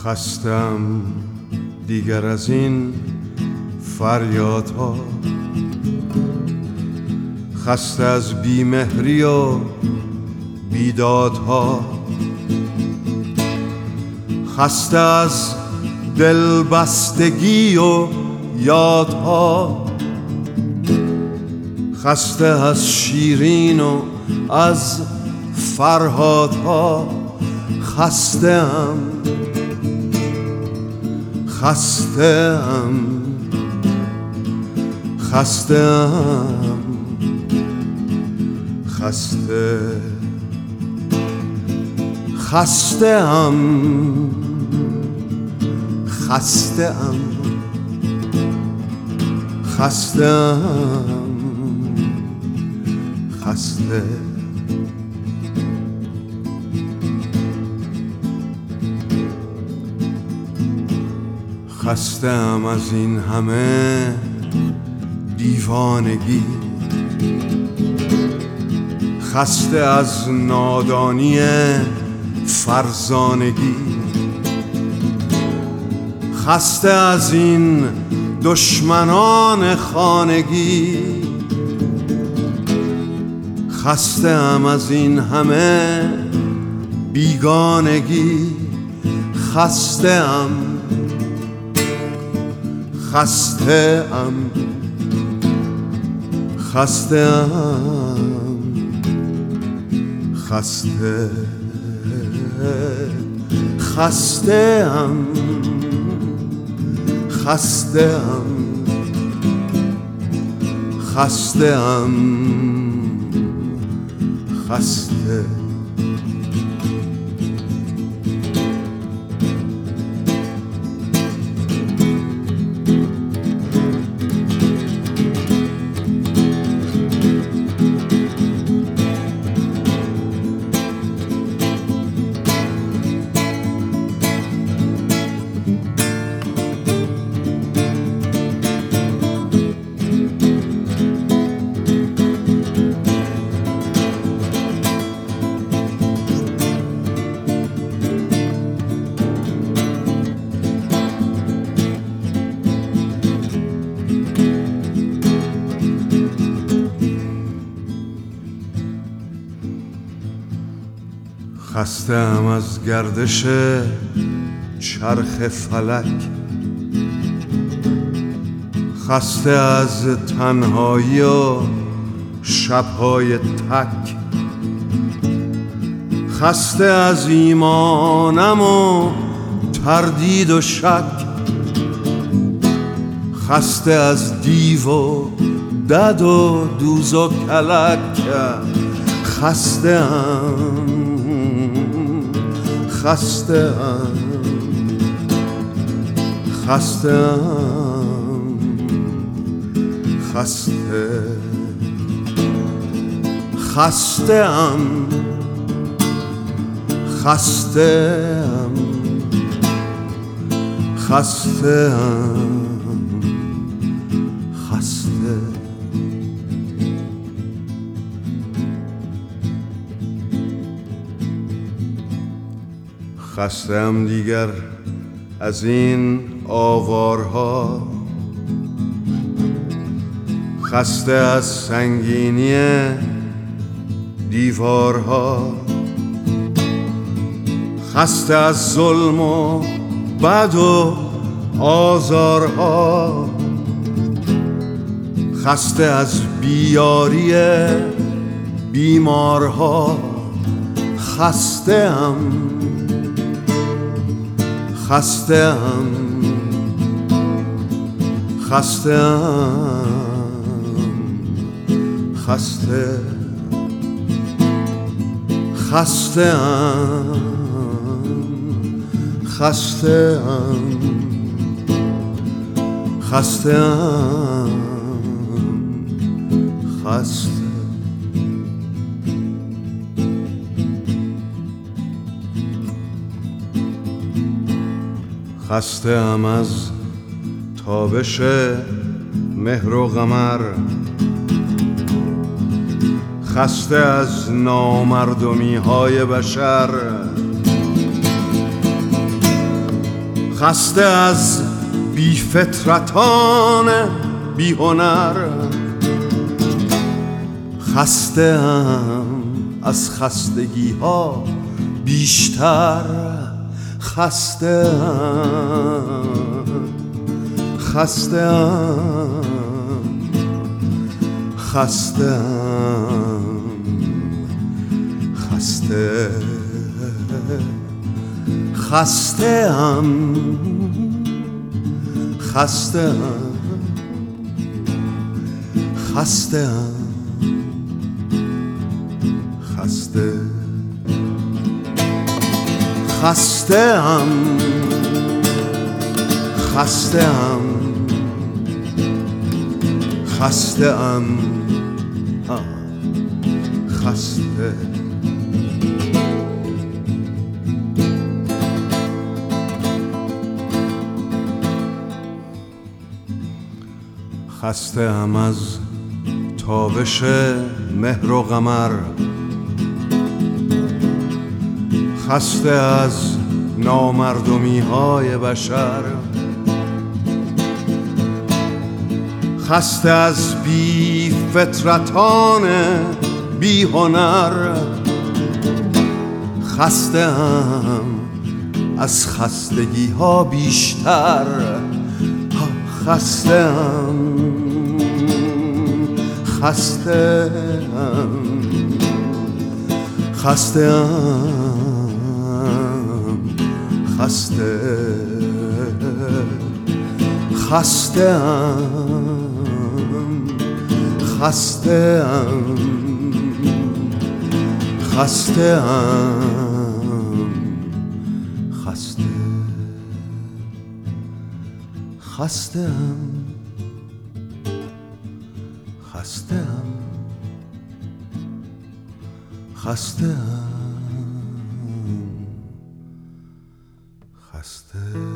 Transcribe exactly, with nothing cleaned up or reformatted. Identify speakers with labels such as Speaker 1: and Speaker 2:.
Speaker 1: خستم دیگر از این فریادها، خسته از بیمهری و بیدادها، خسته از دلبستگی و یادها، خسته از شیرین و از فرهادها. خسته ام خسته ام خسته ام خسته خسته ام خسته ام خسته ام خسته. خستم از این همه دیوانگی، خسته از نادانی فرزانگی، خسته از این دشمنان خانگی، خسته ام از این همه بیگانگی. خسته ام خسته ام خسته ام خسته خسته ام خسته ام خسته ام خسته. خستم از گردش چرخ فلک، خسته از تنهایی و شبهای تک، خسته از ایمانم و تردید و شک، خسته از دیو و دد و دوز و کلک. خسته ام خسته ام خسته ام خسته خسته ام خسته ام خسته ام خسته. خستم دیگر از این آوارها، خسته از سنگینی دیوارها، خسته از ظلم و بد و آزارها، خسته از بیاری بیمارها. خسته ام خسته ام خسته ام خسته خسته ام خسته ام خسته ام خسته. خسته ام از تابش مهر و قمر، خسته از نامردمی های بشر، خسته از بی فطرتان بی هنر، خسته ام از خستگی ها بیشتر، خسته ام خسته ام خسته ام خسته خسته ام خسته ام خسته ام خسته خسته ام خسته ام خسته ام خسته خسته ام از تابش مهر و قمر، خسته از نامردمی های بشر، خسته از بی فطرتان بی هنر، خسته ام از خستگی ها بیشتر، خسته ام خسته ام خسته ام خسته خسته ام خسته ام خسته ام خسته خسته ام خسته ام خسته ام خسته